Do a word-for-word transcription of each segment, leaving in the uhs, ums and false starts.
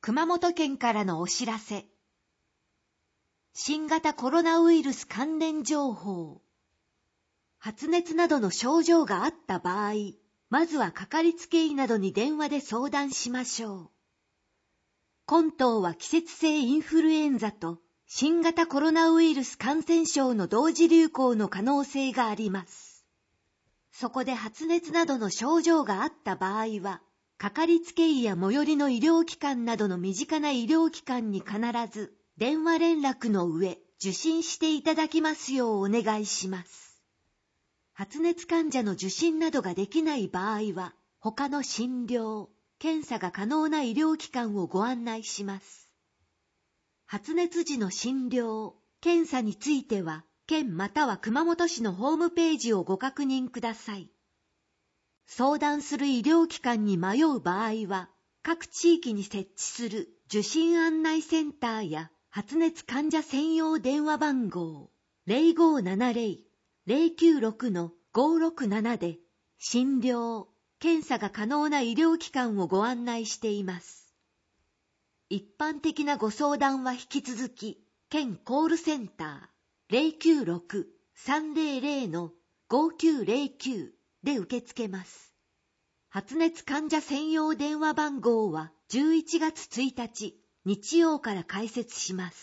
熊本県からのお知らせ。新型コロナウイルス関連情報。発熱などの症状があった場合、まずはかかりつけ医などに電話で相談しましょう。今冬は季節性インフルエンザと新型コロナウイルス感染症の同時流行の可能性があります。そこで発熱などの症状があった場合は、かかりつけ医や最寄りの医療機関などの身近な医療機関に必ず電話連絡の上、受診していただきますようお願いします。発熱患者の受診などができない場合は、他の診療、検査が可能な医療機関をご案内します。発熱時の診療、検査については、県または熊本市のホームページをご確認ください。相談する医療機関に迷う場合は、各地域に設置する受診案内センターや発熱患者専用電話番号 ゼロごーななゼロ ゼロきゅうろく のごーろくなな で診療、検査が可能な医療機関をご案内しています。一般的なご相談は引き続き、県コールセンター ゼロきゅうろく さんゼロゼロ のごきゅうゼロきゅうで受け付けます。発熱患者専用電話番号はじゅういちがつついたち日曜から開設します。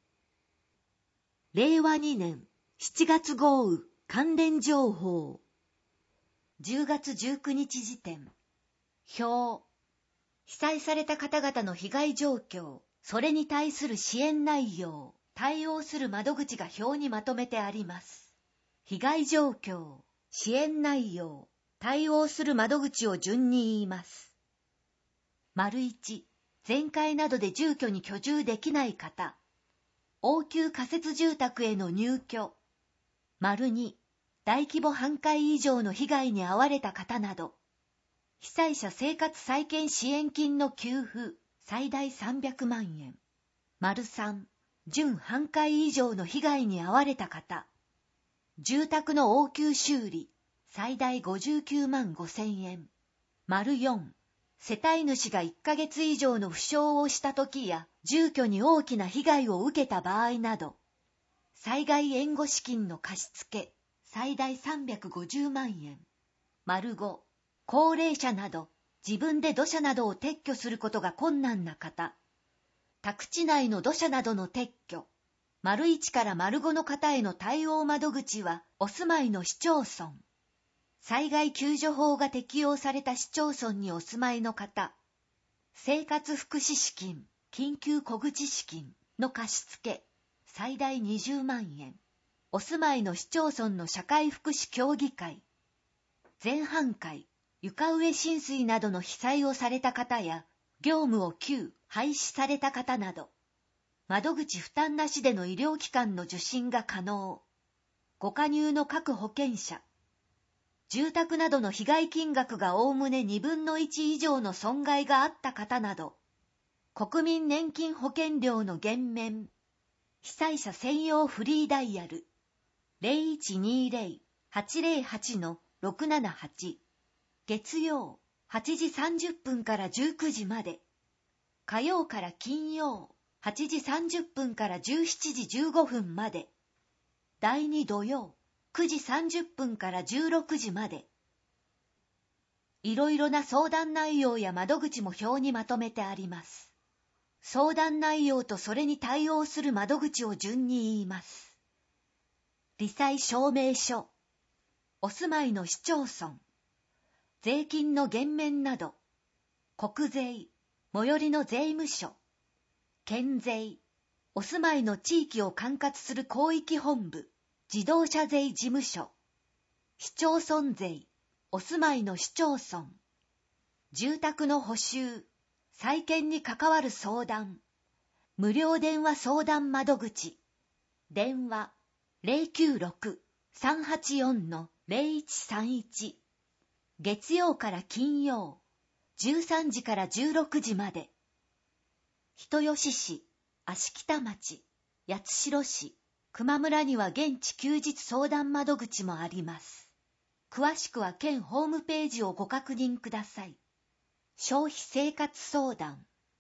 れいわにねんしちがつ豪雨関連情報。じゅうがつじゅうくにち時点。表。被災された方々の被害状況、それに対する支援内容、対応する窓口が表にまとめてあります。被害状況、支援内容、対応する窓口を順に言います。丸いち、全壊などで住居に居住できない方。応急仮設住宅への入居。丸に、大規模半壊以上の被害に遭われた方など。被災者生活再建支援金の給付、最大さんびゃくまんえん。丸さん、準半壊以上の被害に遭われた方。住宅の応急修理、最大ごじゅうきゅうまんごせんえん。丸よん、世帯主がいっかげつ以上の負傷をしたときや、住居に大きな被害を受けた場合など、災害援護資金の貸付、最大さんびゃくごじゅうまんえん。丸ご、高齢者など、自分で土砂などを撤去することが困難な方。宅地内の土砂などの撤去。丸いちから丸ごの方への対応窓口は、お住まいの市町村。災害救助法が適用された市町村にお住まいの方。生活福祉資金、緊急小口資金の貸付、最大にじゅうまんえん。お住まいの市町村の社会福祉協議会。全半壊、床上浸水などの被災をされた方や、業務を休、廃止された方など、窓口負担なしでの医療機関の受診が可能。ご加入の各保険者。住宅などの被害金額がおおむねにぶんのいち以上の損害があった方など、国民年金保険料の減免。被災者専用フリーダイヤル。ゼロいちにゼロ はちゼロはち のろくななはち。月曜、はちじさんじゅっぷんからじゅうくじまで。火曜から金曜、はちじさんじゅっぷんからじゅうしちじじゅうごふんまで。だいに土曜、くじさんじゅっぷんからじゅうろくじまで。いろいろな相談内容や窓口も表にまとめてあります。相談内容とそれに対応する窓口を順に言います。罹災証明書。お住まいの市町村。税金の減免など。国税。最寄りの税務署。県税。お住まいの地域を管轄する広域本部。自動車税事務所。市町村税。お住まいの市町村。住宅の補修。再建に関わる相談。無料電話相談窓口。電話 ゼロきゅうろく さんはちよん のゼロいちさんいち。月曜から金曜。じゅうさんじからじゅうろくじまで。人吉市、芦北町、八代市、球磨村には現地休日相談窓口もあります。詳しくは県ホームページをご確認ください。消費生活相談。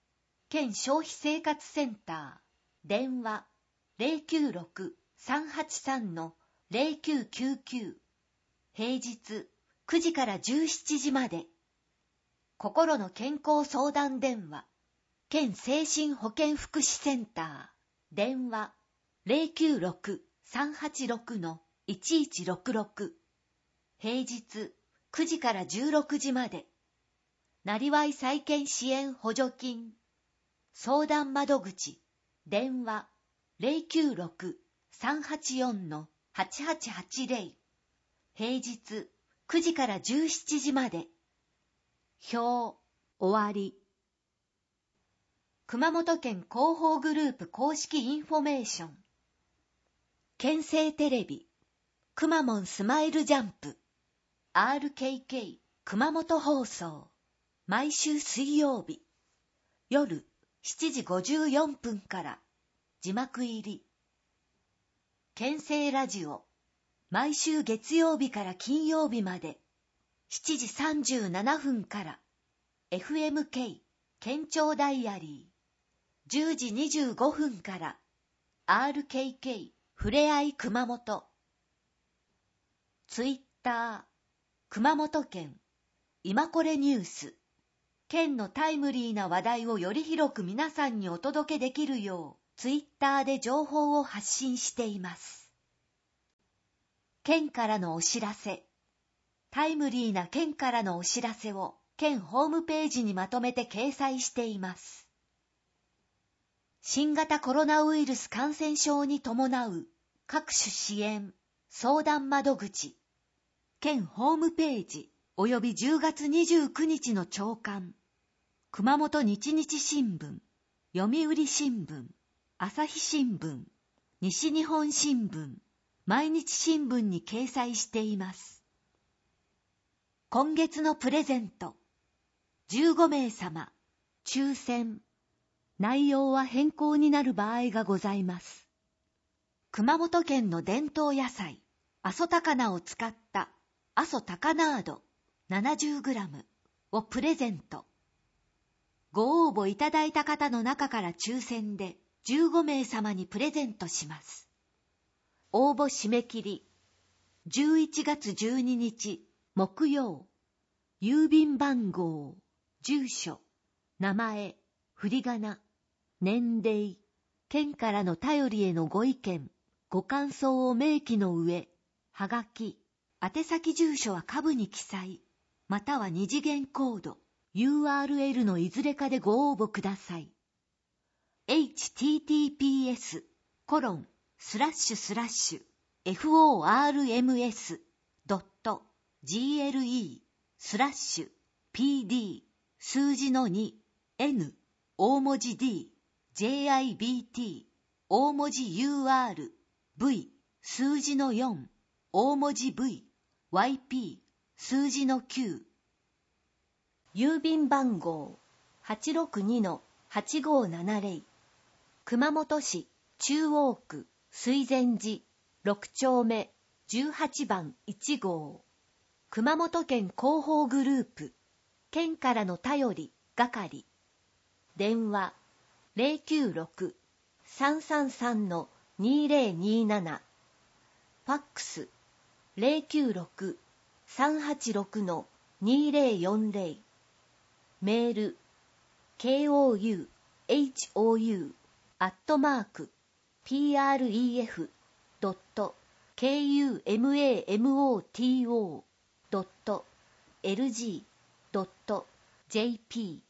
県消費生活センター、電話 ゼロきゅうろく さんはちさん ゼロきゅうきゅうきゅう、平日くじからじゅうしちじまで。心の健康相談電話、県精神保健福祉センター、電話 ゼロきゅうろく さんはちろく いちいちろくろく、平日くじからじゅうろくじまで。なりわい再建支援補助金相談窓口、電話 ゼロきゅうろく さんはちよん はちはちはちゼロ、平日くじからじゅうしちじまで。表終わり。熊本県広報グループ公式インフォメーション。県政テレビ、くまモンスマイルジャンプ、アールケーケー 熊本放送、毎週水曜日、夜しちじごじゅうよんぷんから、字幕入り。県政ラジオ、毎週月曜日から金曜日まで、しちじさんじゅうななふんから、エフエムケー 県庁ダイアリー、じゅうじにじゅうごふんから、アールケーケー ふれあい熊本。ツイッター、熊本県、今これニュース。県のタイムリーな話題をより広く皆さんにお届けできるよう、ツイッターで情報を発信しています。県からのお知らせ。タイムリーな県からのお知らせを、県ホームページにまとめて掲載しています。新型コロナウイルス感染症に伴う各種支援、相談窓口、県ホームページおよびじゅうがつにじゅうくにちの朝刊、熊本日日新聞、読売新聞、朝日新聞、西日本新聞、毎日新聞に掲載しています。今月のプレゼント、じゅうごめいさま、抽選。内容は変更になる場合がございます。熊本県の伝統野菜、阿蘇高菜を使った阿蘇高菜ード ななじゅうグラム をプレゼント。ご応募いただいた方の中から抽選でじゅうごめいさまにプレゼントします。応募締め切り、じゅういちがつじゅうににち木曜。郵便番号、住所、名前、振り仮名、年齢、県からの便りへのご意見、ご感想を明記の上、はがき、宛先住所は下部に記載、または二次元コード、ユーアールエル のいずれかでご応募ください。エイチティーティーピーエス コロンスラッシュスラッシュ エフオーアールエムエス ドット ジーエルイー スラッシュ ピーディー 数字の に N 大文字 D ジェイアイビーティー 大文字 ユーアール V 数字のよん大文字 V ワイピー 数字のきゅう。郵便番号 はちろくにのはちごーななゼロ 熊本市中央区水前寺ろくちょうめじゅうはちばんいちごう。熊本県広報グループ、県からの便り係、電話 ゼロきゅうろく さんさんさん にゼロになな、ファックス ゼロきゅうろく さんはちろく にゼロよんゼロ、メール ケーオーユーエイチオーユー アットマーク ピーアールイーエフ ドット ケーユーエムエーエムオーティーオードットエルジードットジェーピー